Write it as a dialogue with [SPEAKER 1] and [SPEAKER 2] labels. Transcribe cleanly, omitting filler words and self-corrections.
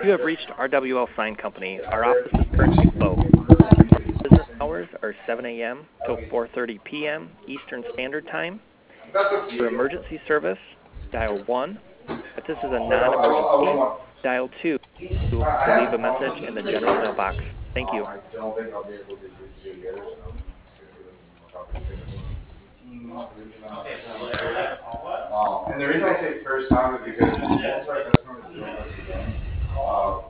[SPEAKER 1] You have reached RWL Sign Company. Our office is currently closed. Business hours are 7 a.m. till 4:30 p.m. Eastern Standard Time. For emergency service, dial 1. If this is a non-emergency, dial 2 to leave a message in the general mailbox. Thank you.
[SPEAKER 2] I don't think I'll be able to do the other stuff. And the reason I say first time is because most of our customers do us again.